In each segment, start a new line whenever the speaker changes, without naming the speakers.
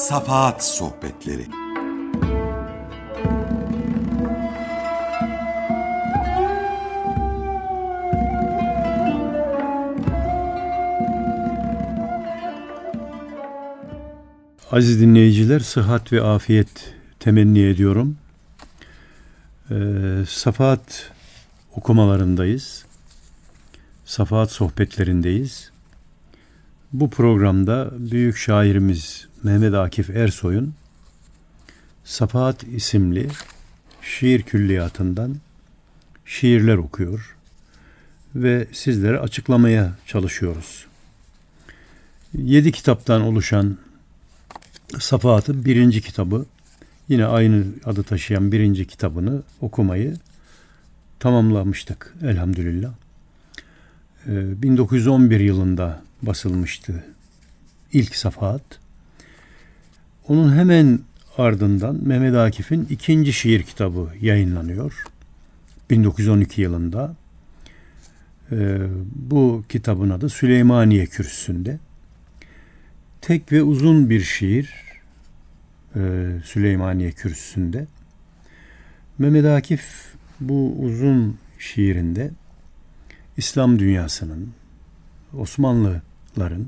Safahat Sohbetleri.
Aziz dinleyiciler, sıhhat ve afiyet temenni ediyorum. Safahat okumalarındayız. Safahat sohbetlerindeyiz. Bu programda büyük şairimiz Mehmet Akif Ersoy'un Safahat isimli şiir külliyatından şiirler okuyor ve sizlere açıklamaya çalışıyoruz. 7 kitaptan oluşan Safahat'ın 1. kitabı, yine aynı adı taşıyan 1. kitabını okumayı tamamlamıştık elhamdülillah. 1911 yılında basılmıştı ilk Safahat. Onun hemen ardından Mehmet Akif'in 2. şiir kitabı yayınlanıyor 1912 yılında. Bu kitabın adı Süleymaniye Kürsüsü'nde. Tek ve uzun bir şiir Süleymaniye Kürsüsü'nde. Mehmet Akif bu uzun şiirinde İslam dünyasının, Osmanlıların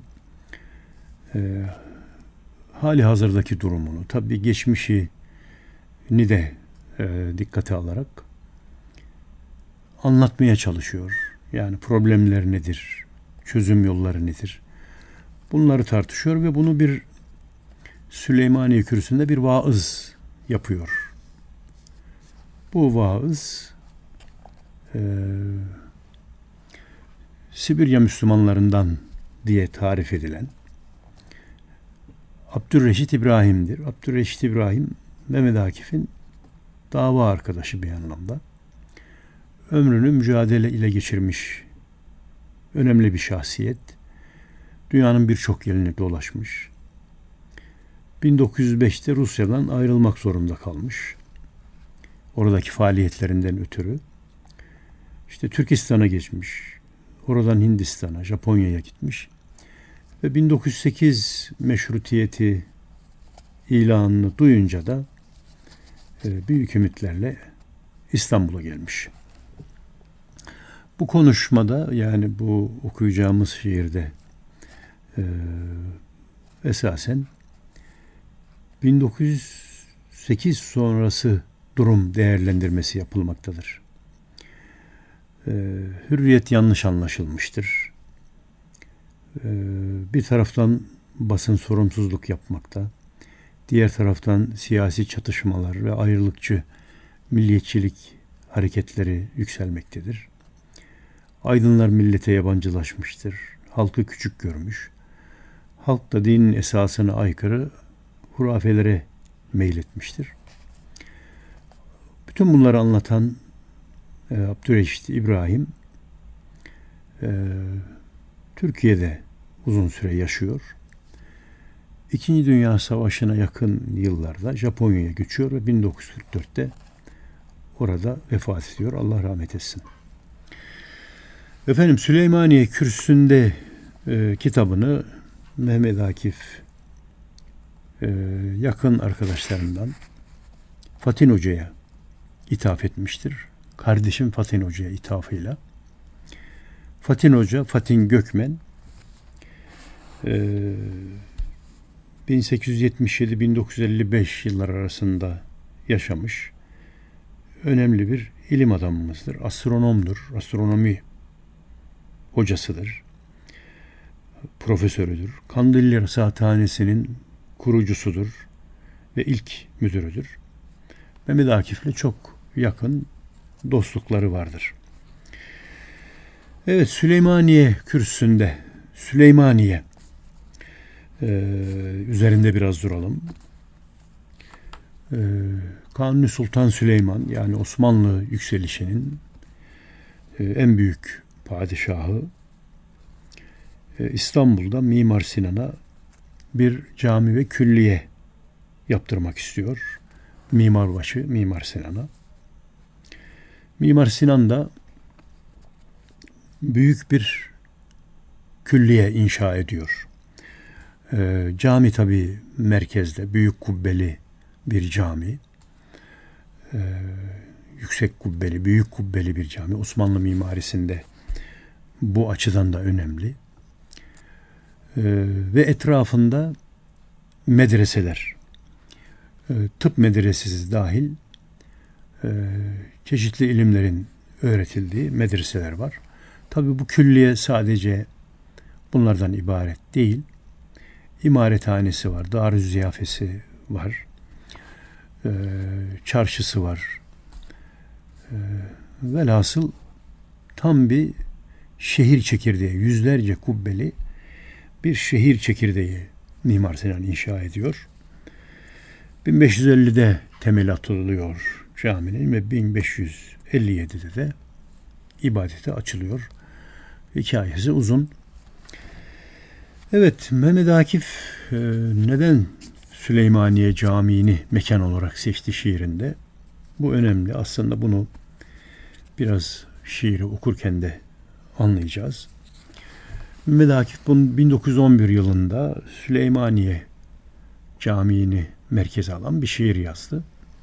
hali hazırdaki durumunu, tabii geçmişini de dikkate alarak anlatmaya çalışıyor. Yani problemler nedir, çözüm yolları nedir? Bunları tartışıyor ve bunu bir Süleymaniye Kürsüsü'nde bir vaaz yapıyor. Bu vaaz Sibirya Müslümanlarından diye tarif edilen Abdülreşit İbrahim'dir. Abdülreşit İbrahim, Mehmet Akif'in dava arkadaşı bir anlamda. Ömrünü mücadele ile geçirmiş önemli bir şahsiyet. Dünyanın birçok yerini dolaşmış. 1905'te Rusya'dan ayrılmak zorunda kalmış. Oradaki faaliyetlerinden ötürü. İşte Türkistan'a geçmiş. Oradan Hindistan'a, Japonya'ya gitmiş. Ve 1908 meşrutiyeti ilanını duyunca da büyük ümitlerle İstanbul'a gelmiş. Bu konuşmada, yani bu okuyacağımız şiirde esasen 1908 sonrası durum değerlendirmesi yapılmaktadır. Hürriyet yanlış anlaşılmıştır. Bir taraftan basın sorumsuzluk yapmakta, diğer taraftan siyasi çatışmalar ve ayrılıkçı milliyetçilik hareketleri yükselmektedir. Aydınlar millete yabancılaşmıştır, halkı küçük görmüş, halk da dinin esasına aykırı hurafelere meyletmiştir. Bütün bunları anlatan Abdülreşit İbrahim Türkiye'de uzun süre yaşıyor. İkinci Dünya Savaşı'na yakın yıllarda Japonya'ya göçüyor ve 1944'te orada vefat ediyor. Allah rahmet etsin. Efendim, Süleymaniye Kürsüsü'nde kitabını Mehmet Akif yakın arkadaşlarından Fatin Hoca'ya ithaf etmiştir. Kardeşim Fatin Hoca'ya ithafıyla. Fatin Hoca, Fatin Gökmen 1877-1955 yıllar arasında yaşamış önemli bir ilim adamımızdır. Astronomdur. Astronomi hocasıdır. Profesörüdür. Kandilli Rasathanesi'nin kurucusudur ve ilk müdürüdür. Mehmet Akif'le çok yakın dostlukları vardır. Evet, Süleymaniye Kürsüsü'nde, Süleymaniye üzerinde biraz duralım. Kanuni Sultan Süleyman, yani Osmanlı yükselişinin en büyük padişahı, İstanbul'da Mimar Sinan'a bir cami ve külliye yaptırmak istiyor. Mimarbaşı Mimar Sinan'a. Mimar Sinan da büyük bir külliye inşa ediyor. Cami tabii merkezde, büyük kubbeli bir cami. Yüksek kubbeli, büyük kubbeli bir cami. Osmanlı mimarisinde bu açıdan da önemli. Ve etrafında medreseler, tıp medresesi dahil çeşitli ilimlerin öğretildiği medreseler var. Tabii bu külliye sadece bunlardan ibaret değil. İmarethanesi var, dar-ı ziyafesi var, çarşısı var. Velhasıl tam bir şehir çekirdeği, yüzlerce kubbeli bir şehir çekirdeği Mimar Sinan inşa ediyor. 1550'de temel atılıyor caminin ve 1557'de de ibadete açılıyor. Hikayesi uzun. Evet, Mehmet Akif neden Süleymaniye Camii'ni mekan olarak seçti şiirinde? Bu önemli. Aslında bunu biraz şiiri okurken de anlayacağız. Mehmet Akif bunu 1911 yılında Süleymaniye Camii'ni merkeze alan bir şiir yazdı.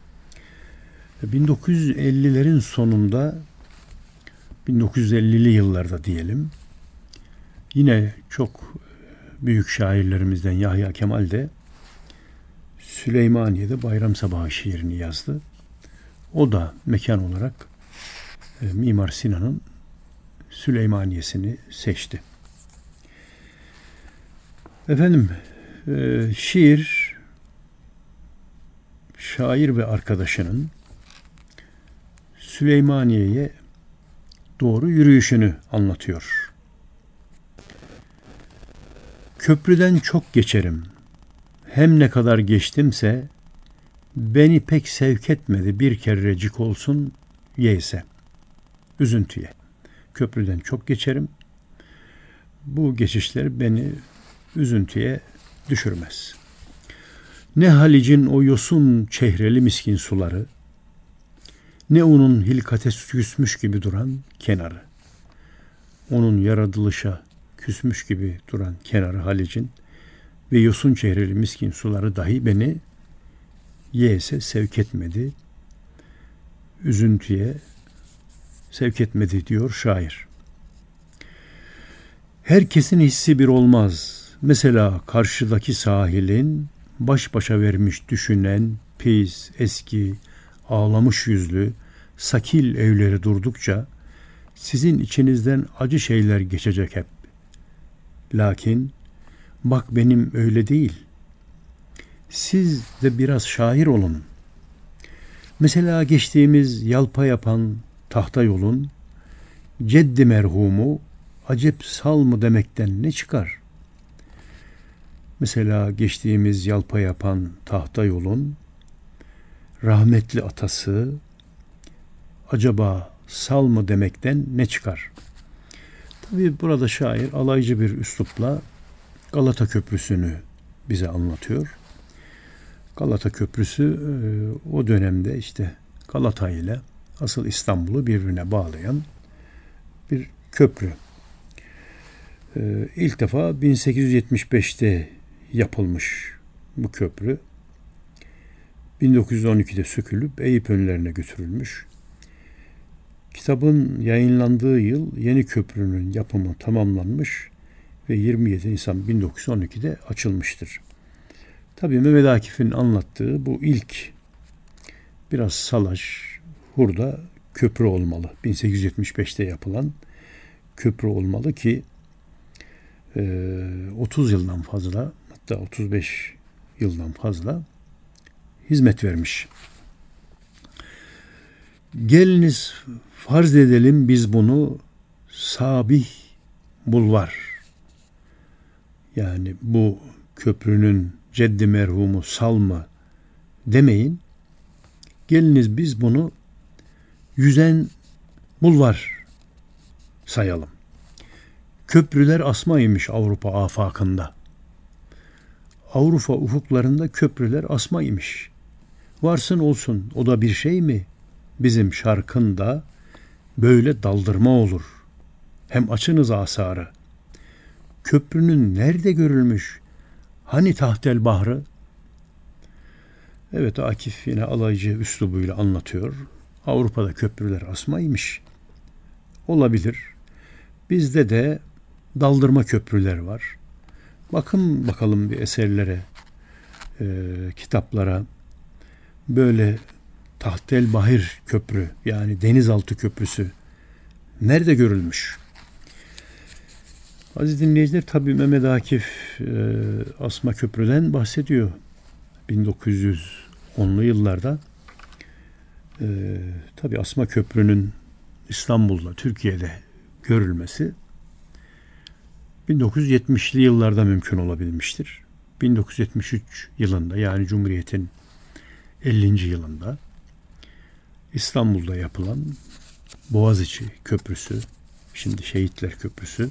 1950'lerin sonunda, 1950'li yıllarda diyelim, yine çok büyük şairlerimizden Yahya Kemal de Süleymaniye'de Bayram Sabahı şiirini yazdı. O da mekan olarak Mimar Sinan'ın Süleymaniye'sini seçti. Efendim, şiir, şair ve arkadaşının Süleymaniye'ye doğru yürüyüşünü anlatıyor. Köprüden çok geçerim. Hem ne kadar geçtimse beni pek sevk etmedi bir kerecik olsun yeyse. Üzüntüye. Köprüden çok geçerim. Bu geçişler beni üzüntüye düşürmez. Ne Halic'in o yosun çehreli miskin suları, ne onun hilkate küsmüş gibi duran kenarı. Onun yaratılışa küsmüş gibi duran kenarı Halic'in ve yosun çehreli miskin suları dahi beni yese sevk etmedi, üzüntüye sevk etmedi diyor şair. Herkesin hissi bir olmaz. Mesela karşıdaki sahilin baş başa vermiş düşünen, pis, eski, ağlamış yüzlü, sakil evleri durdukça sizin içinizden acı şeyler geçecek hep. Lakin bak benim öyle değil. Siz de biraz şair olun. Mesela geçtiğimiz yalpa yapan tahta yolun ceddi merhumu acep sal mı demekten ne çıkar? Mesela geçtiğimiz yalpa yapan tahta yolun rahmetli atası acaba sal mı demekten ne çıkar? Tabii burada şair alaycı bir üslupla Galata Köprüsü'nü bize anlatıyor. Galata Köprüsü o dönemde işte Galata ile asıl İstanbul'u birbirine bağlayan bir köprü. İlk defa 1875'te yapılmış bu köprü. 1912'de sökülüp Eyüp önlerine götürülmüş. Kitabın yayınlandığı yıl yeni köprünün yapımı tamamlanmış ve 27 Nisan 1912'de açılmıştır. Tabii Mehmet Akif'in anlattığı bu ilk biraz salaş, hurda köprü olmalı. 1875'te yapılan köprü olmalı ki 30 yıldan fazla, hatta 35 yıldan fazla hizmet vermiş. Geliniz farz edelim biz bunu Sabih Bulvar, yani bu köprünün ceddi merhumu sal mı demeyin. Geliniz biz bunu yüzen bulvar sayalım. Köprüler asmaymış Avrupa afakında. Avrupa ufuklarında köprüler asmaymış. Varsın olsun, o da bir şey mi? Bizim şarkında böyle daldırma olur. Hem açınız asarı. Köprünün nerede görülmüş Hani tahtel bahrı? Evet, Akif yine alaycı üslubuyla anlatıyor. Avrupa'da köprüler asmaymış. Olabilir. Bizde de daldırma köprüler var. Bakın bakalım bir eserlere, kitaplara. Böyle tahtel bahir köprü, yani denizaltı köprüsü nerede görülmüş? Aziz dinleyiciler, tabii Mehmet Akif asma köprüden bahsediyor. 1910'lu yıllarda. Tabii asma köprünün İstanbul'da, Türkiye'de görülmesi 1970'li yıllarda mümkün olabilmiştir. 1973 yılında, yani Cumhuriyet'in 50. yılında İstanbul'da yapılan Boğaziçi Köprüsü, şimdi Şehitler Köprüsü,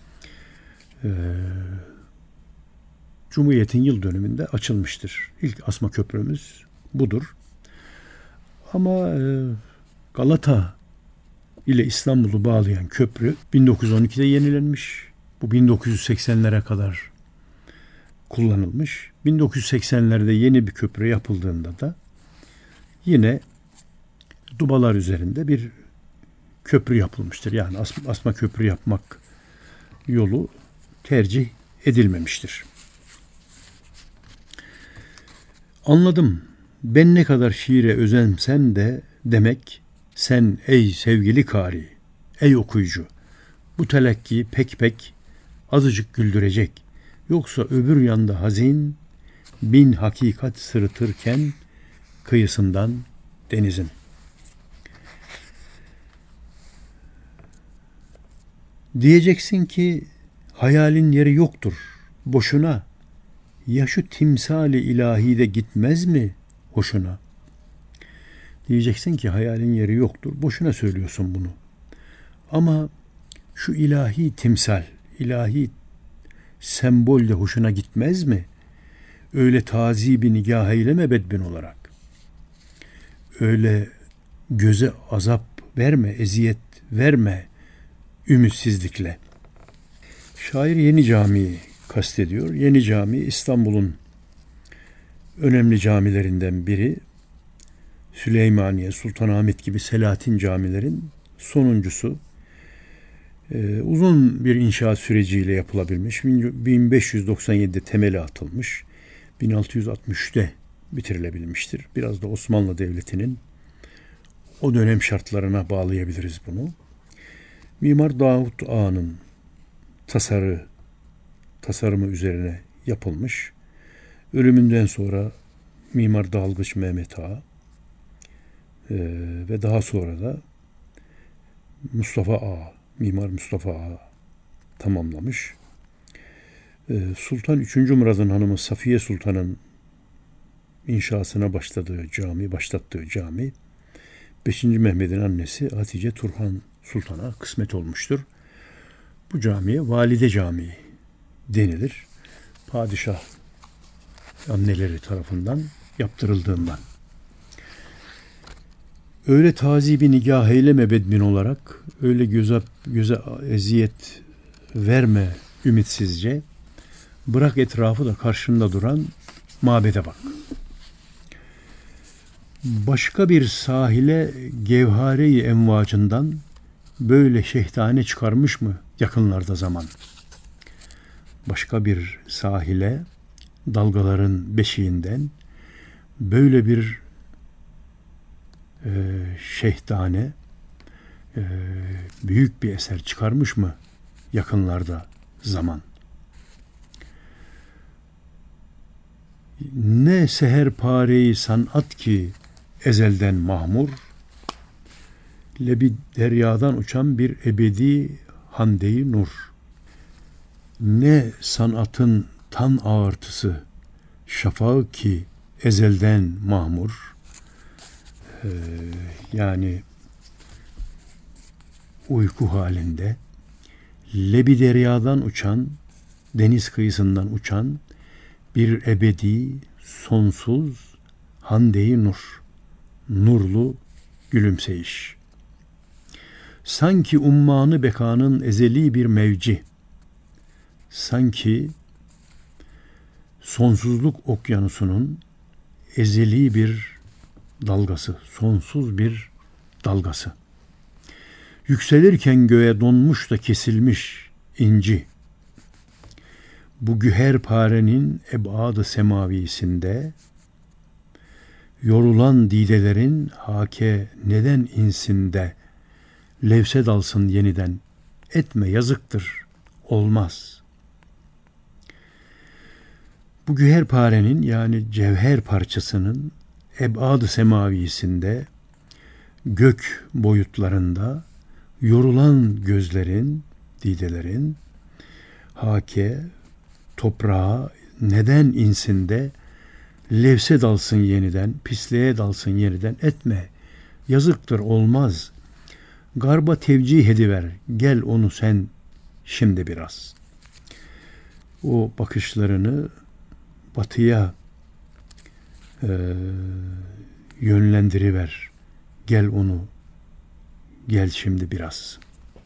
Cumhuriyet'in yıl dönümünde açılmıştır. İlk asma köprümüz budur. Ama Galata ile İstanbul'u bağlayan köprü 1912'de yenilenmiş. Bu 1980'lere kadar kullanılmış. 1980'lerde yeni bir köprü yapıldığında da yine dubalar üzerinde bir köprü yapılmıştır. Yani asma köprü yapmak yolu tercih edilmemiştir. Anladım. Ben ne kadar şiire özensem de demek sen ey sevgili kari, ey okuyucu, bu telakki pek azıcık güldürecek. Yoksa öbür yanda hazin, bin hakikat sırıtırken kıyısından denizin. Diyeceksin ki hayalin yeri yoktur, boşuna. Ya şu timsali ilahi de gitmez mi hoşuna? Diyeceksin ki hayalin yeri yoktur, boşuna söylüyorsun bunu. Ama şu ilahi timsal, ilahi sembol de hoşuna gitmez mi? Öyle tazibi nigah eyleme bedbin olarak. Öyle göze azap verme, eziyet verme ümitsizlikle. Şair Yeni Camii'yi kastediyor. Yeni Cami İstanbul'un önemli camilerinden biri. Süleymaniye, Sultanahmet gibi Selahattin camilerin sonuncusu. Uzun bir inşaat süreciyle yapılabilmiş. 1597'de temeli atılmış. 1663'te bitirilebilmiştir. Biraz da Osmanlı Devleti'nin o dönem şartlarına bağlayabiliriz bunu. Mimar Davut Ağa'nın tasarımı üzerine yapılmış. Ölümünden sonra Mimar Dalgıç Mehmet Ağa ve daha sonra da Mimar Mustafa Ağa tamamlamış. Sultan 3. Murad'ın hanımı Safiye Sultan'ın inşasına başlattığı cami 5. Mehmet'in annesi Hatice Turhan Sultan'a kısmet olmuştur. Bu camiye Valide Camii denilir. Padişah anneleri tarafından yaptırıldığından. Öyle tazibi nigah eyleme bedbin olarak, öyle göze eziyet verme ümitsizce, bırak etrafı da karşında duran mabede bak. Başka bir sahile gevhare-i emvacından böyle şehtane çıkarmış mı yakınlarda zaman? Başka bir sahile dalgaların beşiğinden böyle bir şehtane büyük bir eser çıkarmış mı yakınlarda zaman? Ne seherpareyi sanat ki ezelden mahmur, lebi deryadan uçan bir ebedi hande-i nur. Ne sanatın tan ağırtısı şafağı ki ezelden mahmur, yani uyku halinde lebi deryadan uçan, deniz kıyısından uçan bir ebedi, sonsuz hande-i nur, nurlu gülümseyiş. Sanki ummanı bekanın ezeli bir mevci, sanki sonsuzluk okyanusunun ezeli bir dalgası, sonsuz bir dalgası. Yükselirken göğe donmuş da kesilmiş inci. Bu güherparenin eb'ad-ı semavisinde yorulan didelerin hake neden insinde levse dalsın yeniden, etme yazıktır, olmaz. Bu güherparenin yani cevher parçasının eb'ad-ı semavisinde gök boyutlarında yorulan gözlerin, didelerin hake toprağa neden insinde levse dalsın yeniden, pisliğe dalsın yeniden, etme. Yazıktır, olmaz. Garba tevcih ediver, gel onu sen şimdi biraz. O bakışlarını batıya yönlendiriver. Gel onu, gel şimdi biraz.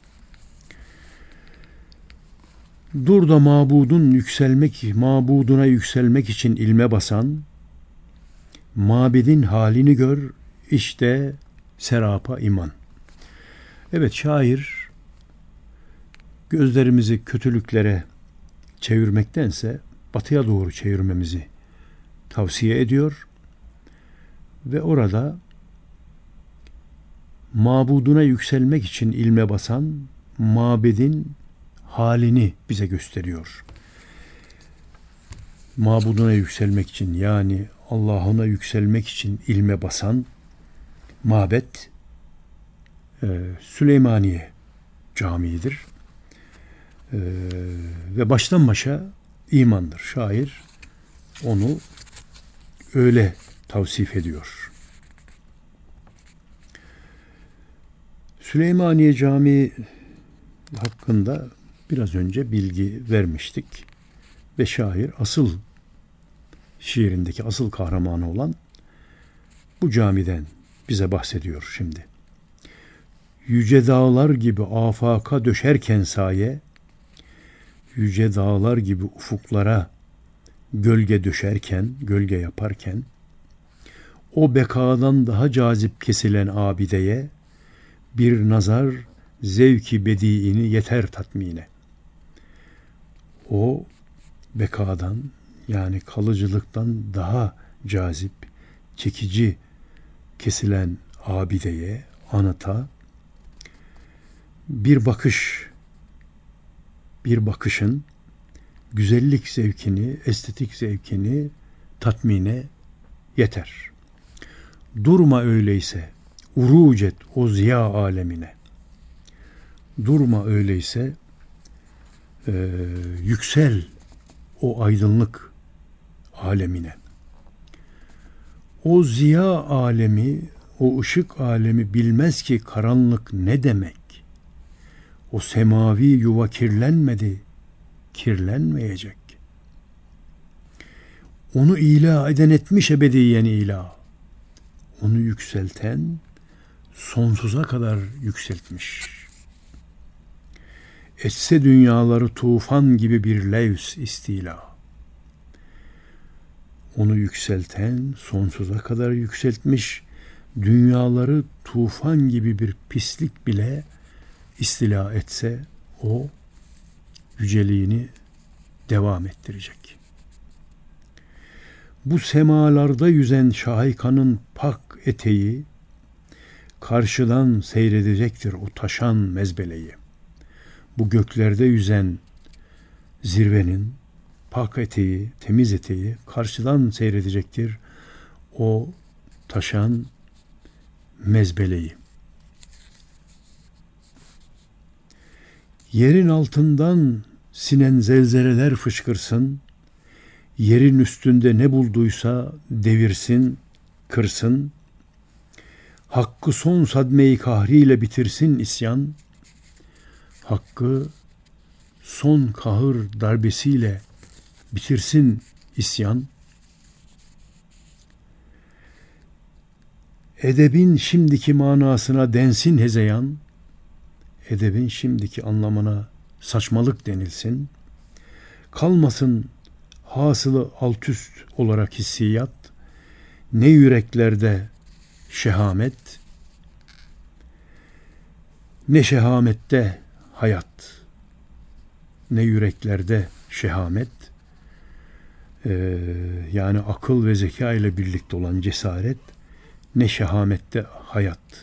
Dur da mabuduna yükselmek için ilme basan, mabedin halini gör, işte serapa iman. Evet, şair gözlerimizi kötülüklere çevirmektense batıya doğru çevirmemizi tavsiye ediyor ve orada mabuduna yükselmek için ilme basan mabedin halini bize gösteriyor. Mabuduna yükselmek için, yani Allah'ına yükselmek için ilme basan mabet Süleymaniye Camii'dir. Ve baştan başa imandır. Şair onu öyle tavsif ediyor. Süleymaniye Camii hakkında biraz önce bilgi vermiştik ve şair asıl şiirindeki asıl kahramanı olan bu camiden bize bahsediyor şimdi. Yüce dağlar gibi afaka döşerken saye, yüce dağlar gibi ufuklara gölge döşerken, gölge yaparken, o bekadan daha cazip kesilen abideye bir nazar zevki bediini yeter tatmine. O bekadan, yani kalıcılıktan daha cazip, çekici kesilen abideye, anıta bir bakışın güzellik zevkini, estetik zevkini tatmine yeter. Durma öyleyse, uruc et o ziya alemine. Durma öyleyse, yüksel o aydınlık alemine. O ziya alemi, o ışık alemi bilmez ki karanlık ne demek. O semavi yuva kirlenmedi, kirlenmeyecek. Onu ilah eden etmiş ebediyen ilah. Onu yükselten sonsuza kadar yükseltmiş. Etse dünyaları tufan gibi bir levs istila. Onu yükselten sonsuza kadar yükseltmiş, dünyaları tufan gibi bir pislik bile istila etse o yüceliğini devam ettirecek. Bu semalarda yüzen şahikanın pak eteği karşıdan seyredecektir o taşan mezbeleyi. Bu göklerde yüzen zirvenin pak eteği, temiz eteği karşıdan seyredecektir o taşan mezbeleyi. Yerin altından sinen zelzeleler fışkırsın, yerin üstünde ne bulduysa devirsin, kırsın, hakkı son sadmeyi kahriyle bitirsin isyan, hakkı son kahır darbesiyle bitirsin isyan. Edebin şimdiki manasına densin hezeyan, edebin şimdiki anlamına saçmalık denilsin. Kalmasın hasılı altüst olarak hissiyat, ne yüreklerde şehamet, ne şehamette hayat, ne yüreklerde şehamet, yani akıl ve zeka ile birlikte olan cesaret, ne şehamette hayat.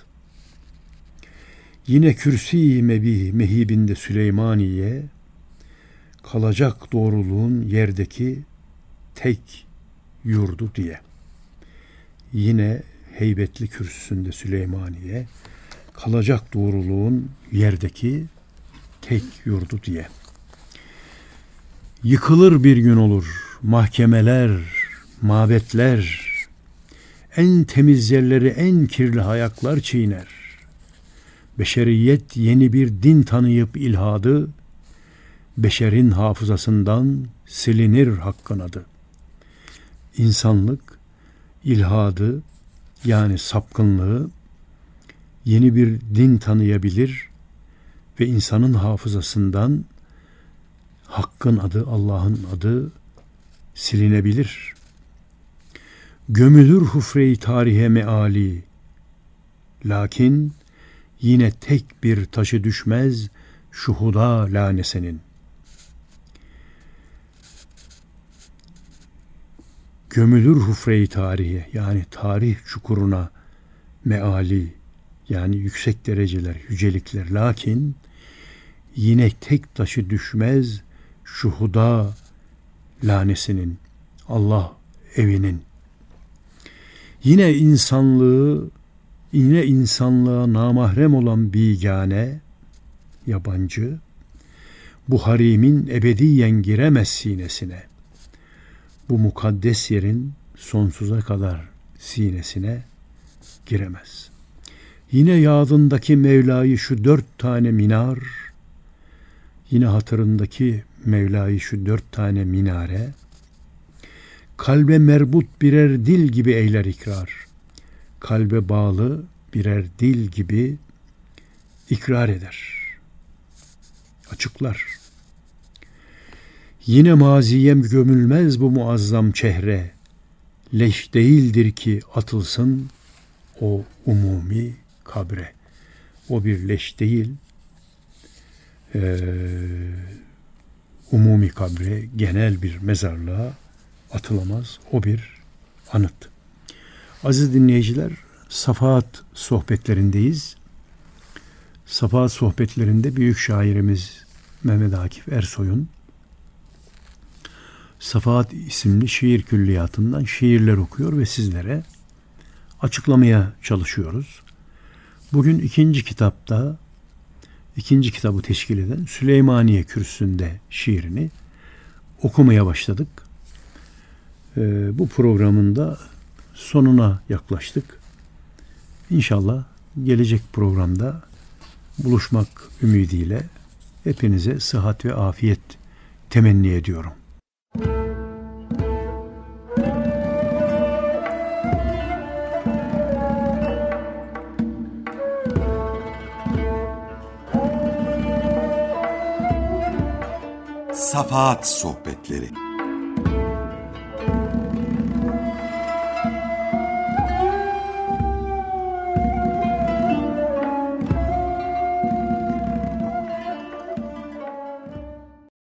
Yine kürsi mehibinde Süleymaniye, kalacak doğruluğun yerdeki tek yurdu diye. Yine heybetli kürsüsünde Süleymaniye, kalacak doğruluğun yerdeki tek yurdu diye. Yıkılır bir gün olur mahkemeler, mabetler, en temiz yerleri en kirli ayaklar çiğner. Beşeriyet yeni bir din tanıyıp ilhadı, beşerin hafızasından silinir hakkın adı. İnsanlık ilhadı, yani sapkınlığı, yeni bir din tanıyabilir ve insanın hafızasından Hakk'ın adı, Allah'ın adı silinebilir. Gömülür hufre-i tarihe meali, lakin yine tek bir taşı düşmez şuhuda lanesenin. Gömülür hufre-i tarihe, yani tarih çukuruna, meali, yani yüksek dereceler, yücelikler, lakin yine tek taşı düşmez şuhuda lanesinin, Allah evinin. Yine insanlığa namahrem olan bigane, yabancı, bu harimin ebediyen giremez sinesine. Bu mukaddes yerin sonsuza kadar sinesine giremez. Yine yadındaki Mevla'yı şu 4 tane minar, yine hatırındaki Mevla'yı şu 4 tane minare, kalbe merbut birer dil gibi eyler ikrar. Kalbe bağlı birer dil gibi ikrar eder. Açıklar. Yine maziye gömülmez bu muazzam çehre. Leş değildir ki atılsın o umumi kabre. O bir leş değil, umumi kabre, genel bir mezarlığa atılamaz. O bir anıt. Aziz dinleyiciler, Safahat sohbetlerindeyiz. Safahat sohbetlerinde büyük şairimiz Mehmet Akif Ersoy'un Safahat isimli şiir külliyatından şiirler okuyor ve sizlere açıklamaya çalışıyoruz. Bugün ikinci kitabı teşkil eden Süleymaniye Kürsüsü'nde şiirini okumaya başladık. Bu programın da sonuna yaklaştık. İnşallah gelecek programda buluşmak ümidiyle hepinize sıhhat ve afiyet temenni ediyorum.
Safahat Sohbetleri.